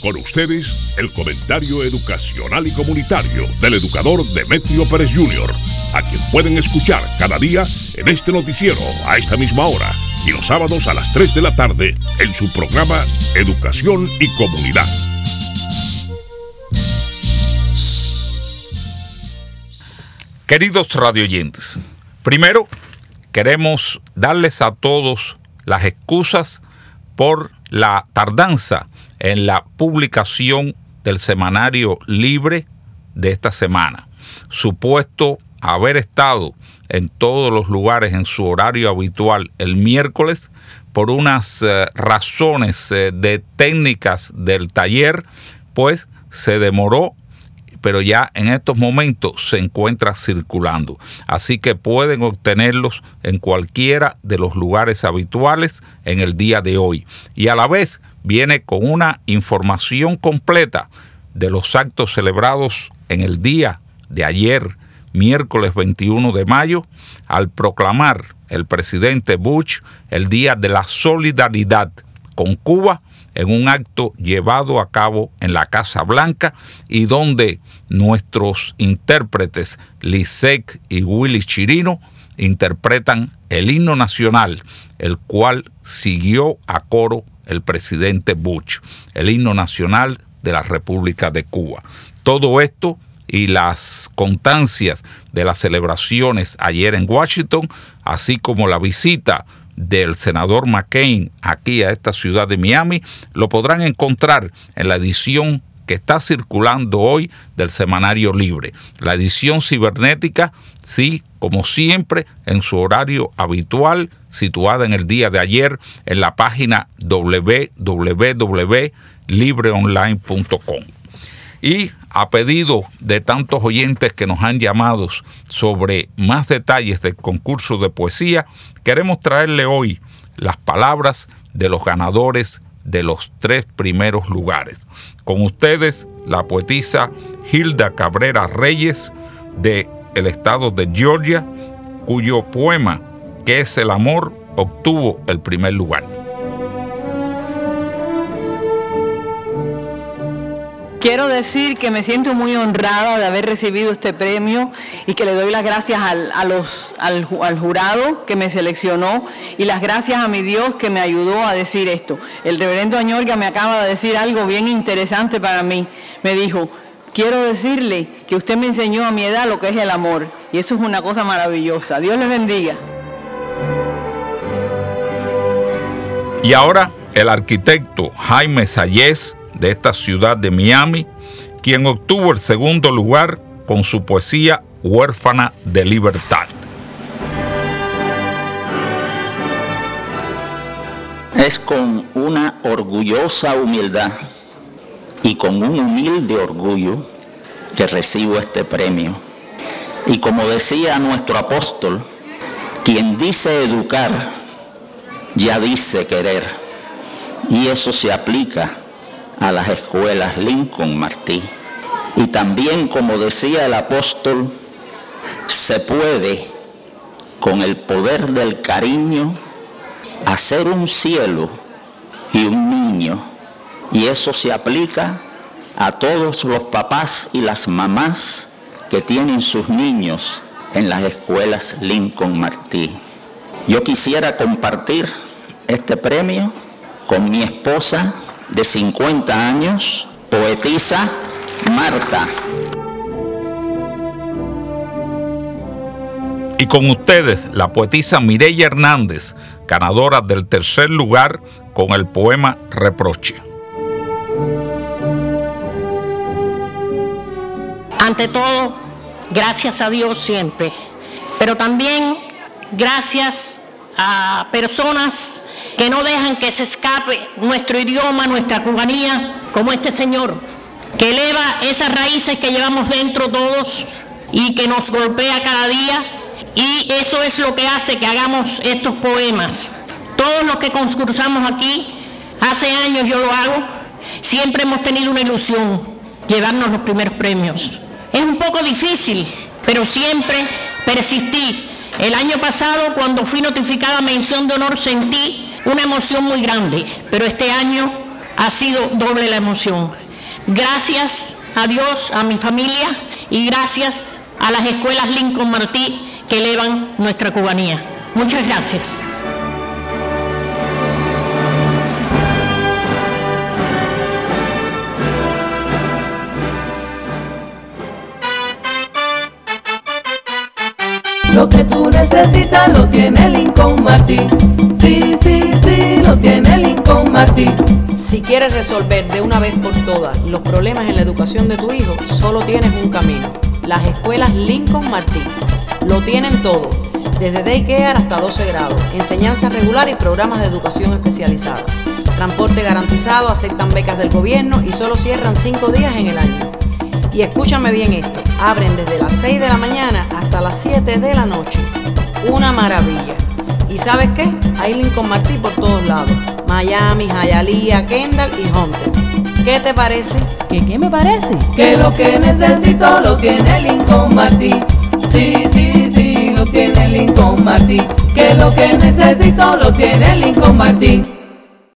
Con ustedes, el comentario educacional y comunitario del educador Demetrio Pérez Jr., a quien pueden escuchar cada día en este noticiero a esta misma hora y los sábados a las 3 de la tarde en su programa Educación y Comunidad. Queridos radioyentes, primero queremos darles a todos las excusas por la tardanza en la publicación del semanario Libre de esta semana, supuesto haber estado en todos los lugares en su horario habitual el miércoles por unas razones de técnicas del taller, pues se demoró, pero ya en estos momentos se encuentra circulando. Así que pueden obtenerlos en cualquiera de los lugares habituales en el día de hoy. Y a la vez viene con una información completa de los actos celebrados en el día de ayer, miércoles 21 de mayo, al proclamar el presidente Bush el Día de la Solidaridad con Cuba, en un acto llevado a cabo en la Casa Blanca y donde nuestros intérpretes Lisette y Willy Chirino interpretan el himno nacional, el cual siguió a coro el presidente Bush, el himno nacional de la República de Cuba. Todo esto y las constancias de las celebraciones ayer en Washington, así como la visita del senador McCain aquí a esta ciudad de Miami, lo podrán encontrar en la edición que está circulando hoy del semanario Libre. La edición cibernética, sí, como siempre, en su horario habitual, situada en el día de ayer en la página www.libreonline.com. Y a pedido de tantos oyentes que nos han llamado sobre más detalles del concurso de poesía, queremos traerle hoy las palabras de los ganadores de los 3 primeros lugares. Con ustedes, la poetisa Hilda Cabrera Reyes, del estado de Georgia, cuyo poema, ¿Qué es el amor?, obtuvo el primer lugar. Quiero decir que me siento muy honrada de haber recibido este premio y que le doy las gracias al jurado que me seleccionó y las gracias a mi Dios que me ayudó a decir esto. El reverendo Añorga me acaba de decir algo bien interesante para mí. Me dijo, quiero decirle que usted me enseñó a mi edad lo que es el amor, y eso es una cosa maravillosa. Dios les bendiga. Y ahora el arquitecto Jaime Sayés, de esta ciudad de Miami, quien obtuvo el segundo lugar con su poesía Huérfana de Libertad. Es con una orgullosa humildad y con un humilde orgullo que recibo este premio. Y como decía nuestro apóstol, quien dice educar, ya dice querer. Y eso se aplica a las escuelas Lincoln Martí. Y también, como decía el apóstol, se puede, con el poder del cariño, hacer un cielo y un niño. Y eso se aplica a todos los papás y las mamás que tienen sus niños en las escuelas Lincoln Martí. Yo quisiera compartir este premio con mi esposa de 50 años, poetisa Marta. Y con ustedes, la poetisa Mireya Hernández, ganadora del tercer lugar con el poema Reproche. Ante todo, gracias a Dios siempre, pero también gracias a personas que no dejan que se escape nuestro idioma, nuestra cubanía, como este señor, que eleva esas raíces que llevamos dentro todos y que nos golpea cada día, y eso es lo que hace que hagamos estos poemas. Todos los que concursamos aquí, hace años yo lo hago, siempre hemos tenido una ilusión, llevarnos los primeros premios. Es un poco difícil, pero siempre persistí. El año pasado, cuando fui notificada mención de honor, sentí una emoción muy grande, pero este año ha sido doble la emoción. Gracias a Dios, a mi familia y gracias a las escuelas Lincoln Martí que elevan nuestra cubanía. Muchas gracias. Lo que tú necesitas lo tiene Lincoln Martí. Sí, sí, sí, lo tiene Lincoln Martí. Si quieres resolver de una vez por todas los problemas en la educación de tu hijo, solo tienes un camino: las escuelas Lincoln Martí. Lo tienen todo, desde daycare hasta 12 grados, enseñanza regular y programas de educación especializada. Transporte garantizado, aceptan becas del gobierno y solo cierran 5 días en el año. Y escúchame bien esto, abren desde las 6 de la mañana hasta las 7 de la noche. Una maravilla. ¿Y sabes qué? Hay Lincoln Martí por todos lados: Miami, Hialeah, Kendall y Hunter. ¿Qué te parece? ¿Qué me parece? Que lo que necesito lo tiene Lincoln Martí. Sí, sí, sí, lo tiene Lincoln Martí. Que lo que necesito lo tiene Lincoln Martí.